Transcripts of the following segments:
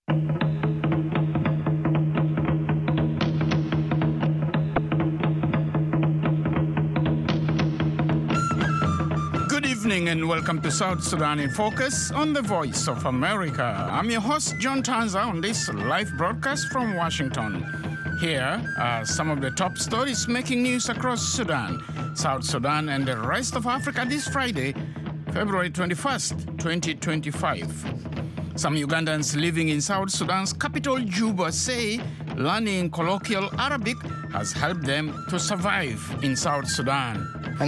Good evening and welcome to South Sudan in Focus on the Voice of America. I'm your host, John Tanza, on this live broadcast from Washington. Here are some of the top stories making news across Sudan, South Sudan, and the rest of Africa this Friday, February 21st, 2025. Some Ugandans living in South Sudan's capital, Juba, say learning colloquial Arabic has helped them to survive in South Sudan.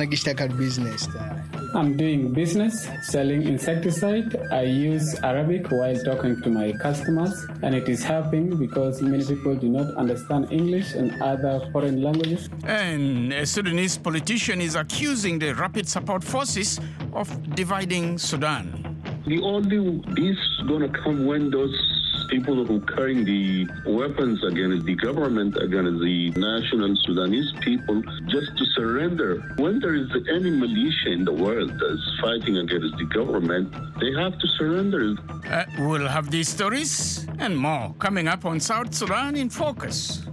I'm doing business, selling insecticide. I use Arabic while talking to my customers, and it is helping because many people do not understand English and other foreign languages. And a Sudanese politician is accusing the Rapid Support Forces of dividing Sudan. The only peace is going to come when those people who carrying the weapons against the government, against the national Sudanese people, just to surrender. When there is any militia in the world that's fighting against the government, they have to surrender. We'll have these stories and more coming up on South Sudan in Focus.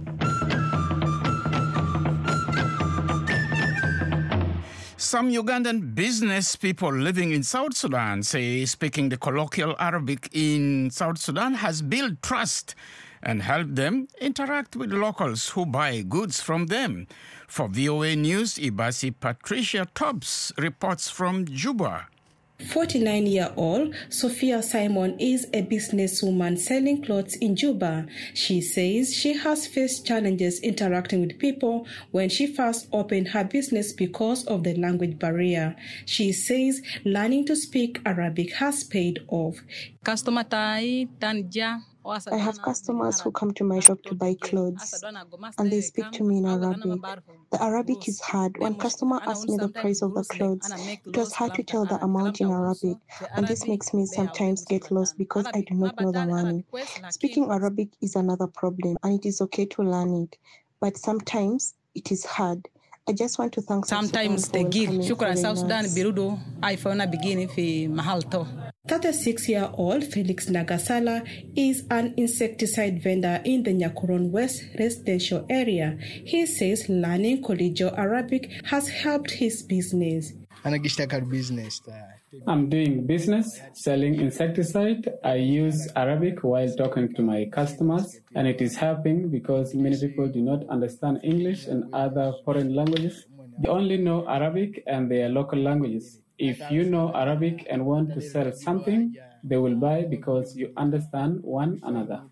Some Ugandan business people living in South Sudan say speaking the colloquial Arabic in South Sudan has built trust and helped them interact with locals who buy goods from them. For VOA News, Ibasi Patricia Tubbs reports from Juba. 49-year-old Sophia Simon is a businesswoman selling clothes in Juba. She says she has faced challenges interacting with people when she first opened her business because of the language barrier. She says learning to speak Arabic has paid off. I have customers who come to my shop to buy clothes, and they speak to me in Arabic. The Arabic is hard. When customer asks me the price of the clothes, it was hard to tell the amount in Arabic, and this makes me sometimes get lost because I do not know the money. Speaking Arabic is another problem, and it is okay to learn it, but sometimes it is hard. I just want to thank sometimes the give. Shukran South Sudan birudo iPhone begini fi mahalto. 36-year-old Felix Nagasala is an insecticide vendor in the Nyakuron West residential area. He says learning colloquial Arabic has helped his business. I'm doing business, selling insecticide. I use Arabic while talking to my customers, and it is helping because many people do not understand English and other foreign languages. They only know Arabic and their local languages. If you know Arabic and want to sell something, they will buy because you understand one another.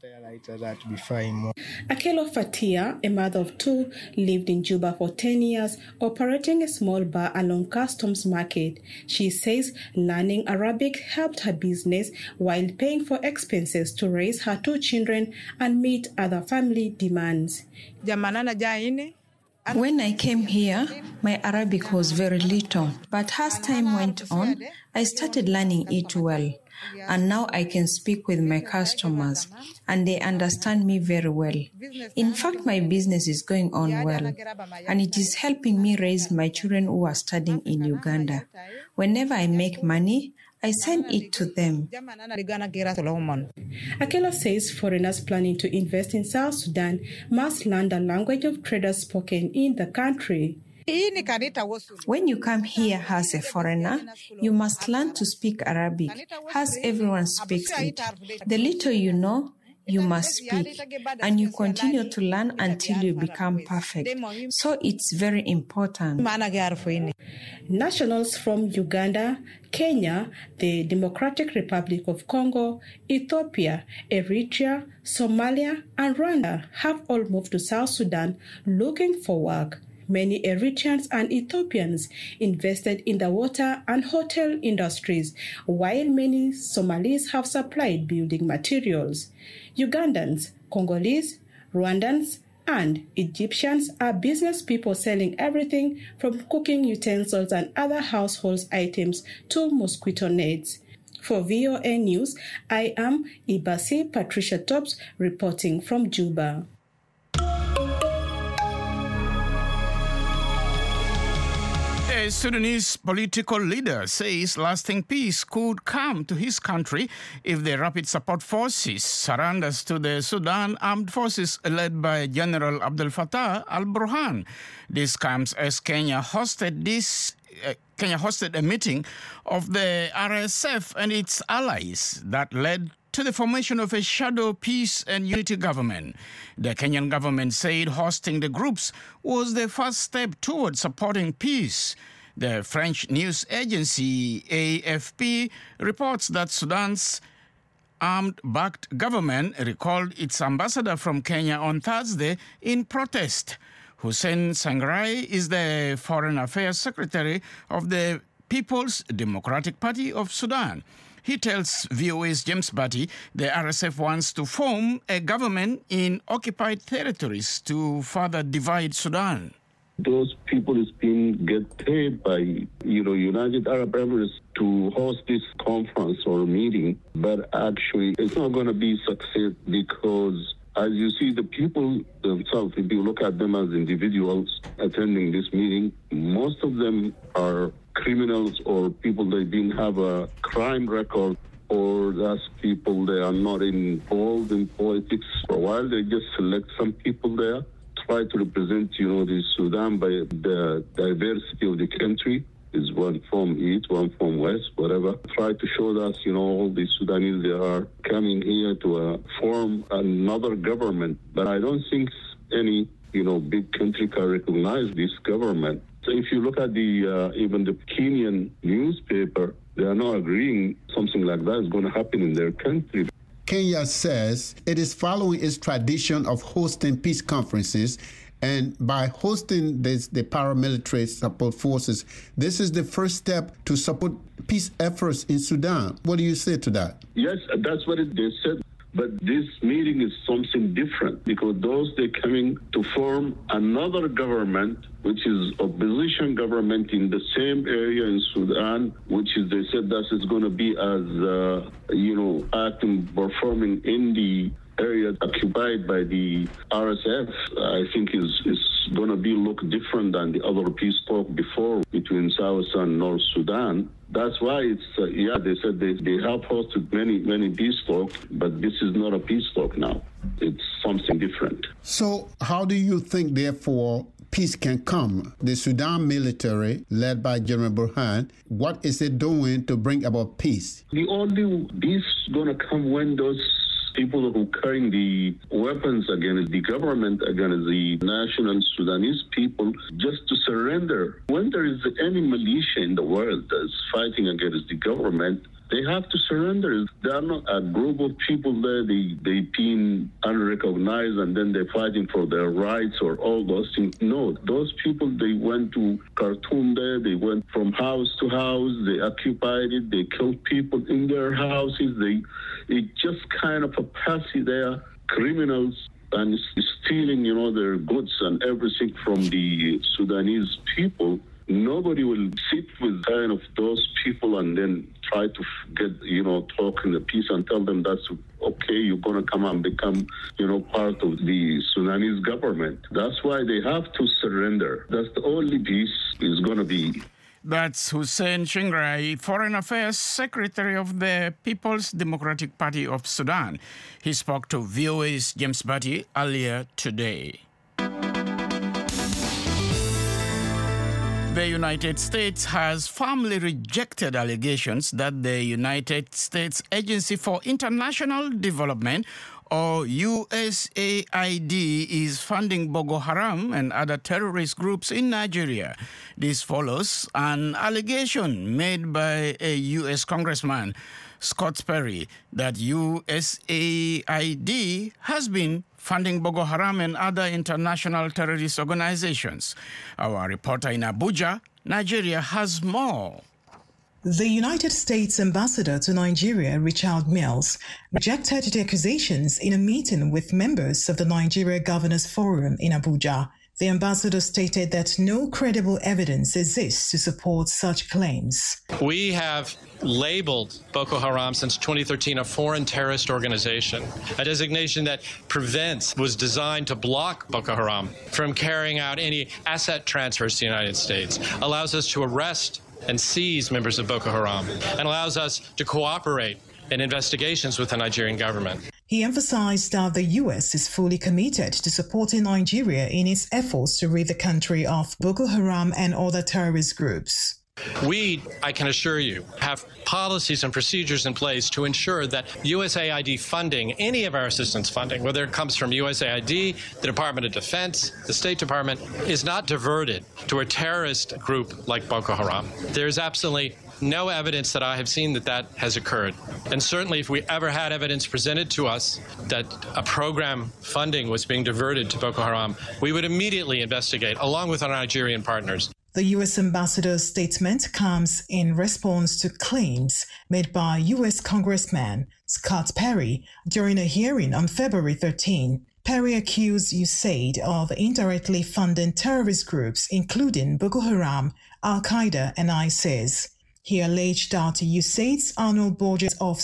Akelo Fatia, a mother of two, lived in Juba for 10 years, operating a small bar along Customs Market. She says learning Arabic helped her business while paying for expenses to raise her two children and meet other family demands. When I came here, my Arabic was very little, but as time went on, I started learning it well. And now I can speak with my customers, and they understand me very well. In fact, my business is going on well, and it is helping me raise my children who are studying in Uganda. Whenever I make money, I send it to them. Akela says foreigners planning to invest in South Sudan must learn the language of traders spoken in the country. When you come here as a foreigner, you must learn to speak Arabic, as everyone speaks it. The little you know, you must speak, and you continue to learn until you become perfect. So it's very important. Nationals from Uganda, Kenya, the Democratic Republic of Congo, Ethiopia, Eritrea, Somalia, and Rwanda have all moved to South Sudan looking for work. Many Eritreans and Ethiopians invested in the water and hotel industries, while many Somalis have supplied building materials. Ugandans, Congolese, Rwandans, and Egyptians are business people selling everything from cooking utensils and other household items to mosquito nets. For VOA News, I am Ibasi Patricia Tubbs reporting from Juba. A Sudanese political leader says lasting peace could come to his country if the Rapid Support Forces surrenders to the Sudan Armed Forces led by General Abdel Fattah al-Burhan. This comes as Kenya hosted a meeting of the RSF and its allies that led to the formation of a shadow peace and unity government. The Kenyan government said hosting the groups was the first step towards supporting peace. The French news agency AFP reports that Sudan's armed-backed government recalled its ambassador from Kenya on Thursday in protest. Hussein Sangrai is the Foreign Affairs Secretary of the People's Democratic Party of Sudan. He tells VOA's James Batty the RSF wants to form a government in occupied territories to further divide Sudan. Those people is get paid by United Arab Emirates to host this conference or meeting, but actually it's not going to be success because as you see, the people themselves, if you look at them as individuals attending this meeting, most of them are criminals or people that didn't have a crime record, or that's people that are not involved in politics for a while. They just select some people there, try to represent, the Sudan by the diversity of the country. Is one from East, one from West, whatever. Try to show us, all the Sudanese, they are coming here to form another government. But I don't think any, big country can recognize this government. So if you look at even the Kenyan newspaper, they are not agreeing something like that is going to happen in their country. Kenya says it is following its tradition of hosting peace conferences, and by hosting the paramilitary support forces, this is the first step to support peace efforts in Sudan. What do you say to that? Yes, that's what they said. But this meeting is something different because they're coming to form another government, which is opposition government in the same area in Sudan, which is, they said that is going to be performing in the area occupied by the RSF. I think is going to look different than the other peace talk before between South and North Sudan. That's why it's, they said they have hosted many peace talks, but this is not a peace talk now. It's something different. So how do you think, therefore, peace can come? The Sudan military, led by General Burhan, what is it doing to bring about peace? The only peace is going to come when those people who carrying the weapons against the government, against the national Sudanese people, just to surrender. When there is any militia in the world that's fighting against the government, they have to surrender. They are not a group of people there, they been unrecognized and then they're fighting for their rights or all those things. No, those people, they went to Khartoum there, they went from house to house, they occupied it, they killed people in their houses. It's just kind of a patsy there, criminals, and stealing, their goods and everything from the Sudanese people. Nobody will sit with kind of those people and then try to get, talk in the peace and tell them that's okay, you're going to come and become, part of the Sudanese government. That's why they have to surrender. That's the only peace is going to be. That's Hussein Sangrai, Foreign Affairs Secretary of the People's Democratic Party of Sudan. He spoke to VOA's James Batty earlier today. The United States has firmly rejected allegations that the United States Agency for International Development, or USAID, is funding Boko Haram and other terrorist groups in Nigeria. This follows an allegation made by a U.S. Congressman, Scott Perry, that USAID has been funding Boko Haram and other international terrorist organizations. Our reporter in Abuja, Nigeria, has more. The United States ambassador to Nigeria, Richard Mills, rejected the accusations in a meeting with members of the Nigeria Governors Forum in Abuja. The ambassador stated that no credible evidence exists to support such claims. We have labeled Boko Haram since 2013 a foreign terrorist organization, a designation that was designed to block Boko Haram from carrying out any asset transfers to the United States, allows us to arrest and seize members of Boko Haram, and allows us to cooperate in investigations with the Nigerian government. He emphasized that the U.S. is fully committed to supporting Nigeria in its efforts to rid the country of Boko Haram and other terrorist groups. We, I can assure you, have policies and procedures in place to ensure that USAID funding, any of our assistance funding, whether it comes from USAID, the Department of Defense, the State Department, is not diverted to a terrorist group like Boko Haram. There's absolutely no evidence that I have seen that has occurred. And certainly if we ever had evidence presented to us that a program funding was being diverted to Boko Haram, we would immediately investigate along with our Nigerian partners. The U.S. ambassador's statement comes in response to claims made by U.S. Congressman Scott Perry during a hearing on February 13. Perry accused USAID of indirectly funding terrorist groups, including Boko Haram, Al-Qaeda, and ISIS. He alleged that USAID's annual budget of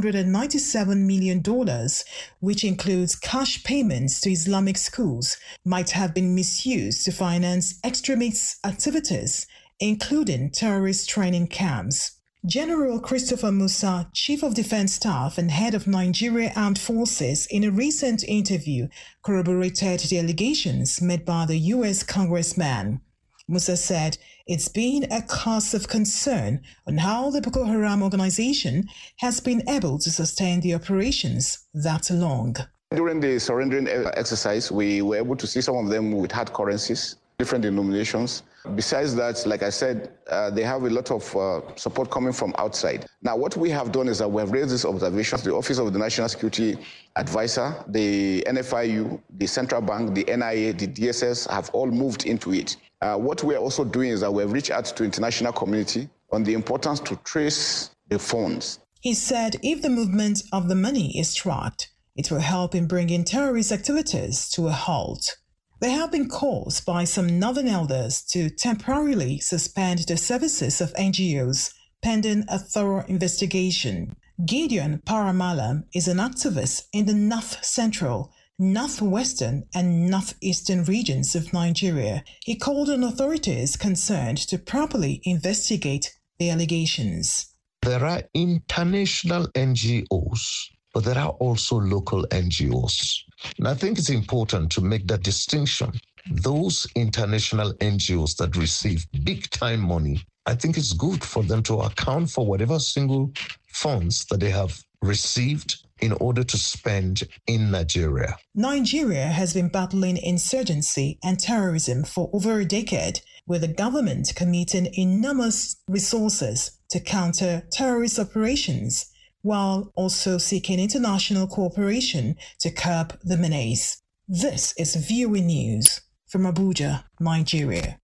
$697 million, which includes cash payments to Islamic schools, might have been misused to finance extremist activities, including terrorist training camps. General Christopher Musa, Chief of Defense Staff and head of Nigeria Armed Forces, in a recent interview, corroborated the allegations made by the U.S. Congressman. Musa said it's been a cause of concern on how the Boko Haram organization has been able to sustain the operations that long. During the surrendering exercise, we were able to see some of them with hard currencies, different denominations. Besides that, like I said, they have a lot of support coming from outside. Now, what we have done is that we have raised these observations. The Office of the National Security Advisor, the NFIU, the Central Bank, the NIA, the DSS have all moved into it. What we are also doing is that we have reached out to the international community on the importance to trace the funds. He said if the movement of the money is tracked, it will help in bringing terrorist activities to a halt. There have been calls by some northern elders to temporarily suspend the services of NGOs pending a thorough investigation. Gideon Paramalam is an activist in the North Central, Northwestern and Northeastern regions of Nigeria. He called on authorities concerned to properly investigate the allegations. There are international NGOs, but there are also local NGOs. And I think it's important to make that distinction. Those international NGOs that receive big-time money, I think it's good for them to account for whatever single funds that they have received in order to spend in Nigeria. Nigeria has been battling insurgency and terrorism for over a decade, with the government committing enormous resources to counter terrorist operations, while also seeking international cooperation to curb the menace. This is VOA News from Abuja, Nigeria.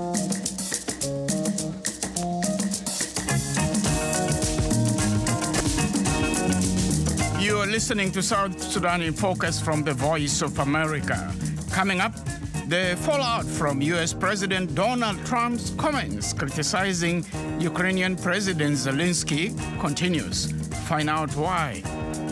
You're listening to South Sudan in Focus from the Voice of America. Coming up, the fallout from U.S. President Donald Trump's comments criticizing Ukrainian President Zelensky continues. Find out why.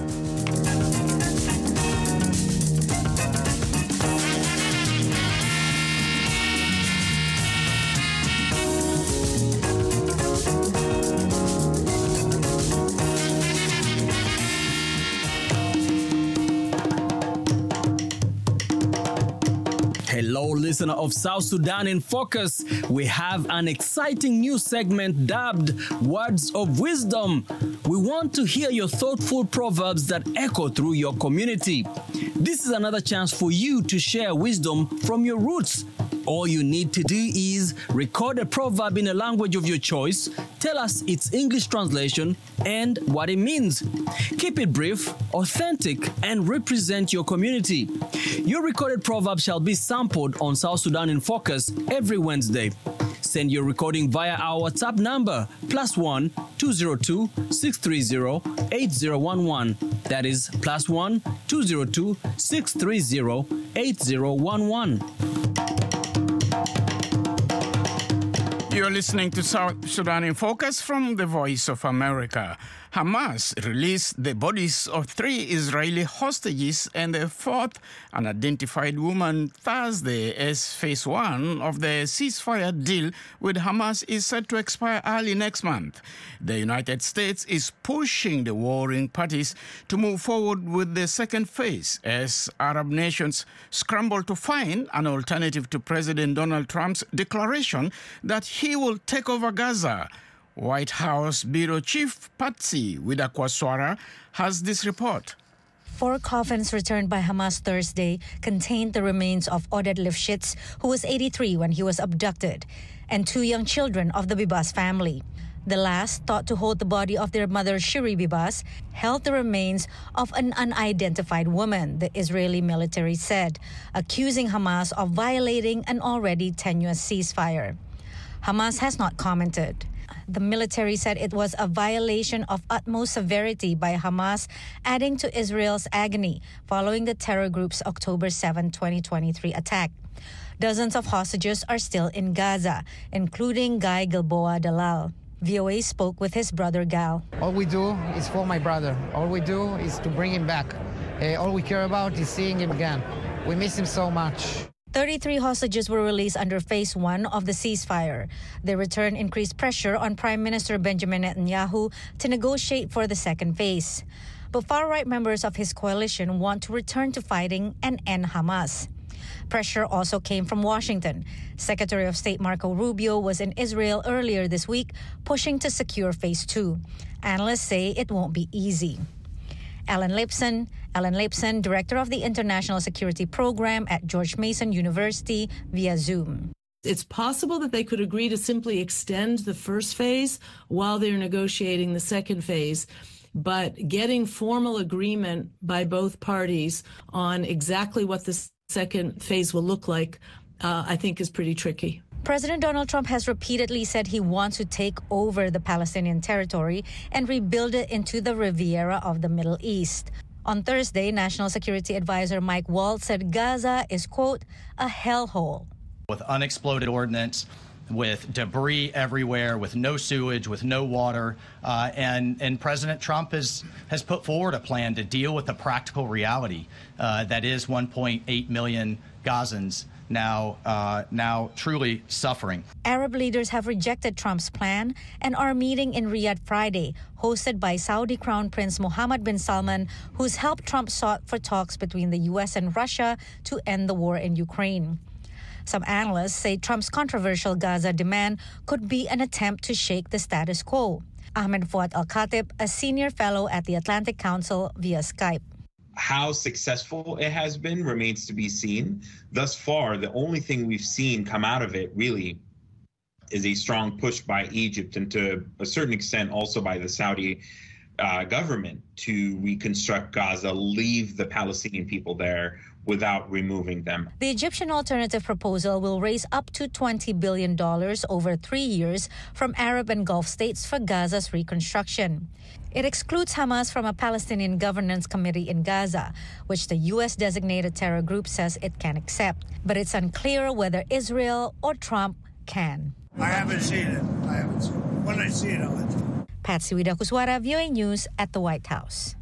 Hello, listener of South Sudan in Focus. We have an exciting new segment dubbed Words of Wisdom. We want to hear your thoughtful proverbs that echo through your community. This is another chance for you to share wisdom from your roots. All you need to do is record a proverb in a language of your choice, tell us its English translation and what it means. Keep it brief, authentic, and represent your community. Your recorded proverb shall be sampled on South Sudan in Focus every Wednesday. Send your recording via our WhatsApp number, +1 202 630 8011. That is +1 202 630 8011. You're listening to South Sudan in Focus from the Voice of America. Hamas released the bodies of 3 Israeli hostages and a 4th unidentified woman Thursday as phase 1 of the ceasefire deal with Hamas is set to expire early next month. The United States is pushing the warring parties to move forward with the second phase as Arab nations scramble to find an alternative to President Donald Trump's declaration that he will take over Gaza. White House Bureau Chief Patsy Widakwaswara has this report. 4 coffins returned by Hamas Thursday contained the remains of Oded Lifshitz, who was 83 when he was abducted, and 2 young children of the Bibas family. The last, thought to hold the body of their mother Shiri Bibas, held the remains of an unidentified woman, the Israeli military said, accusing Hamas of violating an already tenuous ceasefire. Hamas has not commented. The military said it was a violation of utmost severity by Hamas, adding to Israel's agony following the terror group's October 7, 2023 attack. Dozens of hostages are still in Gaza, including Guy Gilboa Dalal. VOA spoke with his brother Gal. All we do is for my brother. All we do is to bring him back. All we care about is seeing him again. We miss him so much. 33 hostages were released under phase 1 of the ceasefire. Their return increased pressure on Prime Minister Benjamin Netanyahu to negotiate for the second phase. But far-right members of his coalition want to return to fighting and end Hamas. Pressure also came from Washington. Secretary of State Marco Rubio was in Israel earlier this week, pushing to secure phase 2. Analysts say it won't be easy. Alan Leibson, director of the International Security Program at George Mason University, via Zoom. It's possible that they could agree to simply extend the first phase while they're negotiating the second phase. But getting formal agreement by both parties on exactly what the second phase will look like, I think is pretty tricky. President Donald Trump has repeatedly said he wants to take over the Palestinian territory and rebuild it into the Riviera of the Middle East. On Thursday, National Security Advisor Mike Waltz said Gaza is, quote, a hellhole. With unexploded ordnance, with debris everywhere, with no sewage, with no water, and President Trump has put forward a plan to deal with the practical reality that is 1.8 million Gazans now truly suffering. Arab leaders have rejected Trump's plan and are meeting in Riyadh Friday, hosted by Saudi Crown Prince Mohammed bin Salman, who's helped Trump sought for talks between the U.S. and Russia to end the war in Ukraine. Some analysts say Trump's controversial Gaza demand could be an attempt to shake the status quo. Ahmed Fuad Al-Khatib, a senior fellow at the Atlantic Council, via Skype. How successful it has been remains to be seen. Thus far, the only thing we've seen come out of it really is a strong push by Egypt and to a certain extent also by the Saudi government to reconstruct Gaza, leave the Palestinian people there without removing them. The Egyptian alternative proposal will raise up to $20 billion over 3 years from Arab and Gulf states for Gaza's reconstruction. It excludes Hamas from a Palestinian governance committee in Gaza, which the U.S.-designated terror group says it can accept. But it's unclear whether Israel or Trump can. I haven't seen it. When I see it, I'll let you know. Patsy Widakuswara, VOA News at the White House.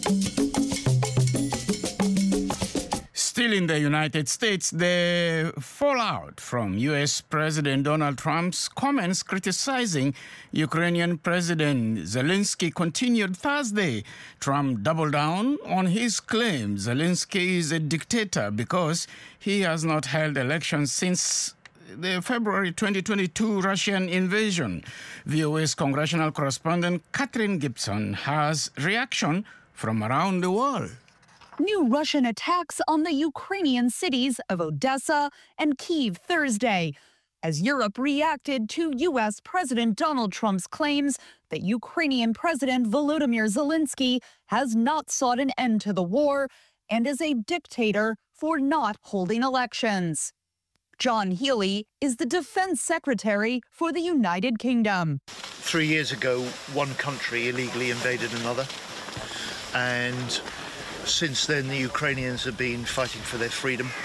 Still in the United States, the fallout from U.S. President Donald Trump's comments criticizing Ukrainian President Zelensky continued Thursday. Trump doubled down on his claim Zelensky is a dictator because he has not held elections since the February 2022 Russian invasion. VOA's congressional correspondent Catherine Gibson has reaction from around the world. New Russian attacks on the Ukrainian cities of Odessa and Kyiv Thursday, as Europe reacted to U.S. President Donald Trump's claims that Ukrainian President Volodymyr Zelensky has not sought an end to the war and is a dictator for not holding elections. John Healey is the Defense Secretary for the United Kingdom. 3 years ago, one country illegally invaded another, and since then, the Ukrainians have been fighting for their freedom.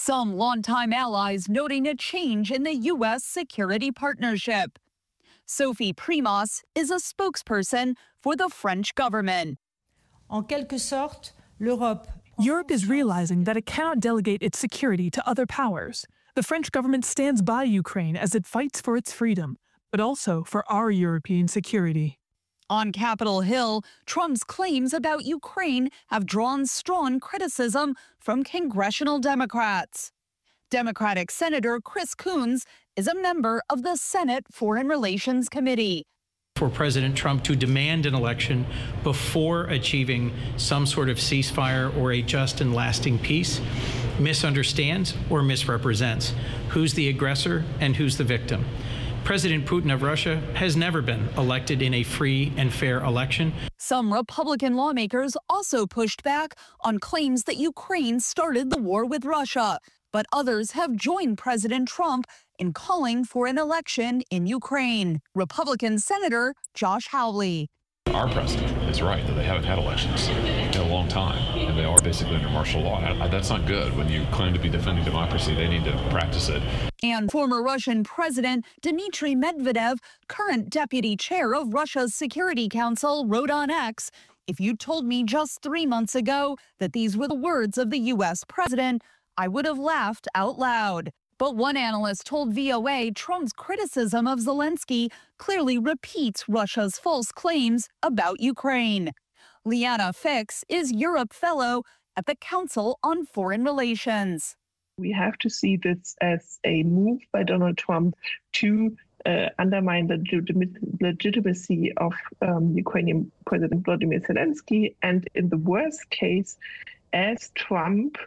Some longtime allies noting a change in the U.S. security partnership. Sophie Primas is a spokesperson for the French government. En quelque sorte, l'Europe is realizing that it cannot delegate its security to other powers. The French government stands by Ukraine as it fights for its freedom, but also for our European security. On Capitol Hill, Trump's claims about Ukraine have drawn strong criticism from congressional Democrats. Democratic Senator Chris Coons is a member of the Senate Foreign Relations Committee. For President Trump to demand an election before achieving some sort of ceasefire or a just and lasting peace misunderstands or misrepresents who's the aggressor and who's the victim. President Putin of Russia has never been elected in a free and fair election. Some Republican lawmakers also pushed back on claims that Ukraine started the war with Russia, but others have joined President Trump in calling for an election in Ukraine. Republican Senator Josh Hawley. Our president is right that they haven't had elections in a long time, and they are basically under martial law. That's not good. When you claim to be defending democracy, they need to practice it. And former Russian President Dmitry Medvedev, current deputy chair of Russia's Security Council, wrote on X, "If you told me just 3 months ago that these were the words of the U.S. president, I would have laughed out loud." But one analyst told VOA Trump's criticism of Zelensky clearly repeats Russia's false claims about Ukraine. Liana Fix is Europe Fellow at the Council on Foreign Relations. We have to see this as a move by Donald Trump to undermine the legitimacy of Ukrainian President Volodymyr Zelensky, and in the worst case, as Trump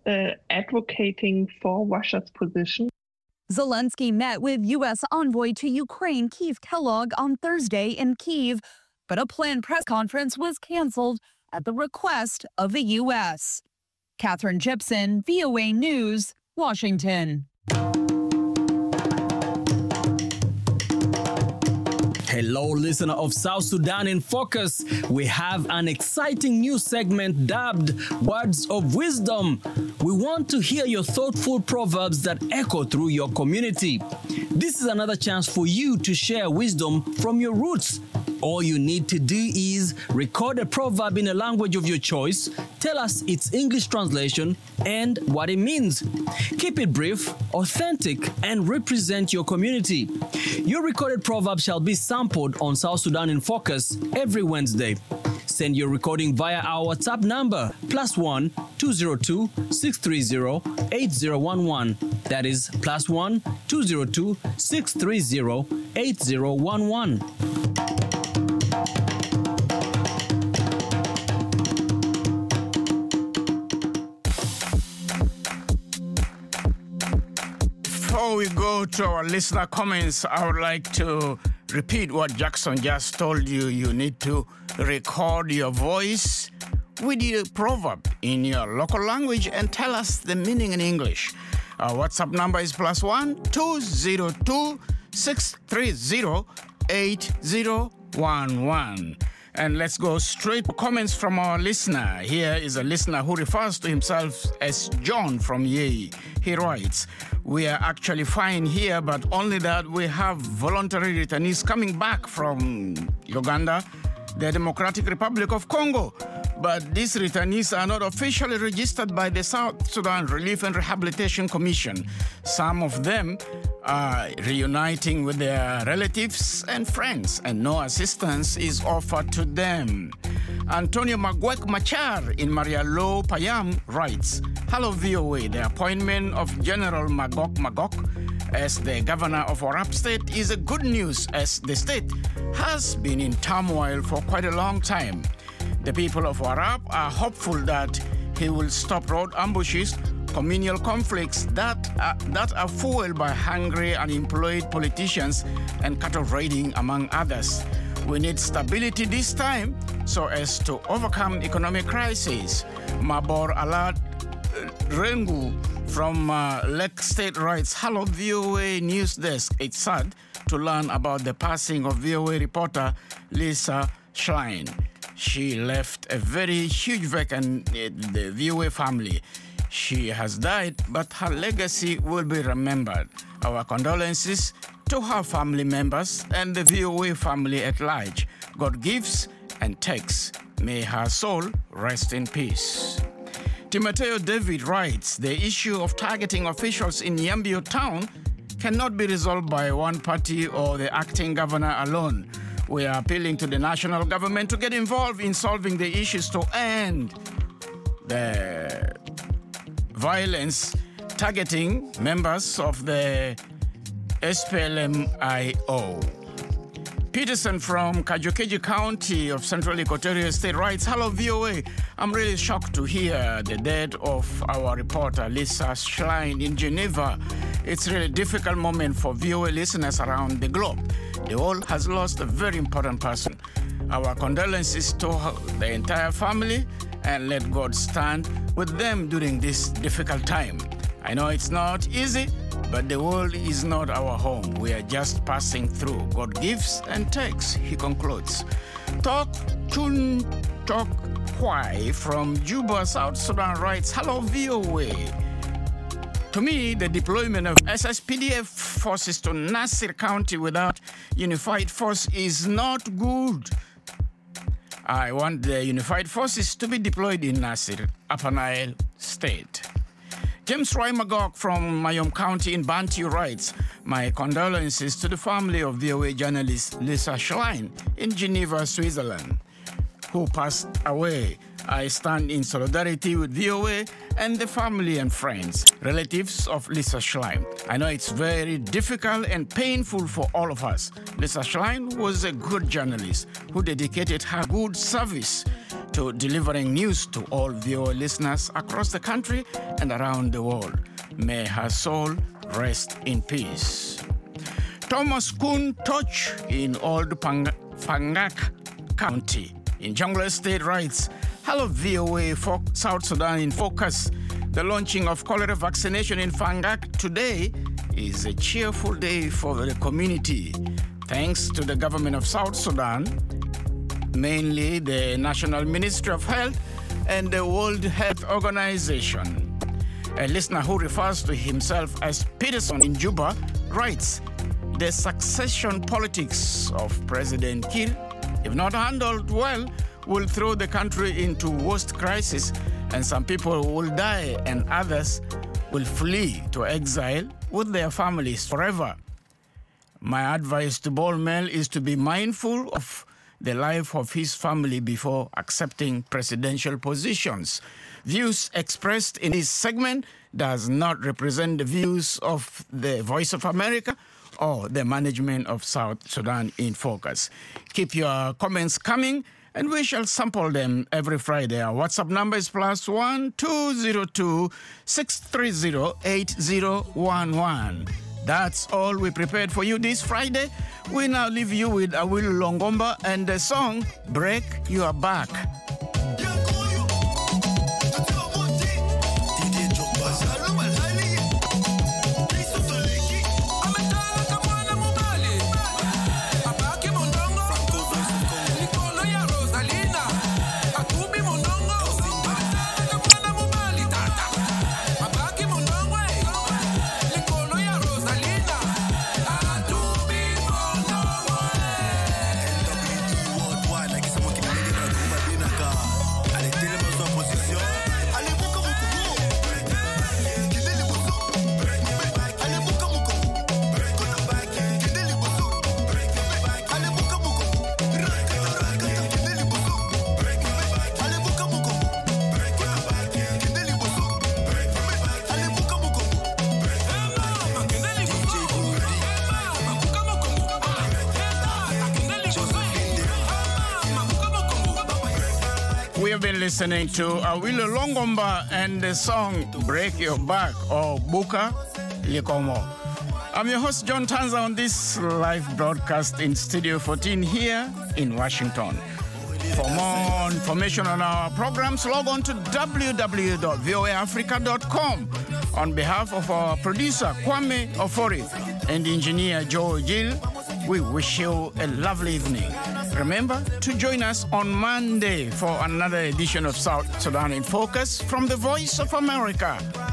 advocating for Russia's position. Zelensky met with U.S. envoy to Ukraine, Keith Kellogg, on Thursday in Kyiv, but a planned press conference was canceled at the request of the U.S. Catherine Gibson, VOA News, Washington. Hello, listener of South Sudan in Focus. We have an exciting new segment dubbed Words of Wisdom. We want to hear your thoughtful proverbs that echo through your community. This is another chance for you to share wisdom from your roots. All you need to do is record a proverb in a language of your choice, tell us its English translation and what it means. Keep it brief, authentic, and represent your community. Your recorded proverb shall be sampled on South Sudan in Focus every Wednesday. Send your recording via our WhatsApp number +1 202 630 8011. That is +1 202 630 8011. Before we go to our listener comments, I would like to repeat what Jackson just told you. You need to record your voice with your proverb in your local language and tell us the meaning in English. Our WhatsApp number is +1 202 630 8011. And let's go straight to comments from our listener. Here is a listener who refers to himself as John from Yei. He writes, "We are actually fine here, but only that we have voluntary returnees coming back from Uganda, the Democratic Republic of Congo. But these returnees are not officially registered by the South Sudan Relief and Rehabilitation Commission. Some of them are reuniting with their relatives and friends, and no assistance is offered to them." Antonio Magwek Machar in Marialo, Payam writes, "Hello VOA, the appointment of General Magok as the governor of Warrap State is a good news, as the state has been in turmoil for quite a long time. The people of Warrap are hopeful that he will stop road ambushes, communal conflicts that are fueled by hungry, unemployed politicians and cattle raiding, among others. We need stability this time so as to overcome economic crisis." Mabor Alat Rengu from Lake State writes, "Hello VOA News Desk. It's sad to learn about the passing of VOA reporter Lisa Schlein. She left a very huge vacuum in the VOA family. She has died, but her legacy will be remembered. Our condolences to her family members and the VOA family at large. God gives and takes. May her soul rest in peace. Timoteo David writes, the issue of targeting officials in Yambio town cannot be resolved by one party or the acting governor alone. We are appealing to the national government to get involved in solving the issues to end the violence targeting members of the SPLM-IO. Peterson from Kajukeji County of Central Equatoria State writes, hello VOA, I'm really shocked to hear the death of our reporter Lisa Schlein in Geneva. It's really a difficult moment for VOA listeners around the globe. The world has lost a very important person. Our condolences to the entire family, and let God stand with them during this difficult time. I know it's not easy, but the world is not our home. We are just passing through. God gives and takes, he concludes. Tok Chun Tok Hwai from Juba, South Sudan writes, hello VOA. To me, the deployment of SSPDF forces to Nasir County without unified force is not good. I want the unified forces to be deployed in Nasir, Upper Nile State. James Roy Magog from Mayom County in Bantu writes, my condolences to the family of VOA journalist Lisa Schlein in Geneva, Switzerland, who passed away. I stand in solidarity with VOA and the family and friends, relatives of Lisa Schlein. I know it's very difficult and painful for all of us. Lisa Schlein was a good journalist who dedicated her good service to delivering news to all VOA listeners across the country and around the world. May her soul rest in peace. Thomas Kun Toch in Old Fangak County in Jonglei State writes, hello VOA, South Sudan in focus. The launching of cholera vaccination in Fangak today is a cheerful day for the community. Thanks to the government of South Sudan, mainly the National Ministry of Health and the World Health Organization. A listener who refers to himself as Peterson in Juba writes, the succession politics of President Kiir, if not handled well, will throw the country into worst crisis, and some people will die and others will flee to exile with their families forever. My advice to Bol Mel is to be mindful of the life of his family before accepting presidential positions. Views expressed in this segment does not represent the views of the Voice of America or the management of South Sudan in Focus. Keep your comments coming, and we shall sample them every Friday. Our WhatsApp number is +1 202 630 8011. That's all we prepared for you this Friday. We now leave you with Awilo Longomba and the song Break Your Back. Listening to Awilo Longomba and the song Break Your Back or Buka Likomo. I'm your host John Tanza on this live broadcast in Studio 14 here in Washington. For more information on our programs, log on to www.voaafrica.com. On behalf of our producer Kwame Ofori and engineer Joe Gill, we wish you a lovely evening. Remember to join us on Monday for another edition of South Sudan in Focus from the Voice of America.